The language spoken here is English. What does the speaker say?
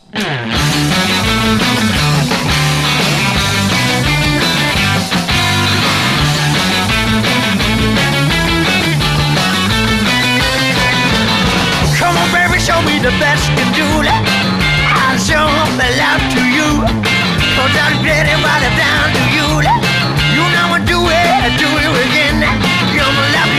Come on, baby, show me the best you can do that. I'll show my love to you. Cause I'm ready right down to you. You know I do it again. You're my love.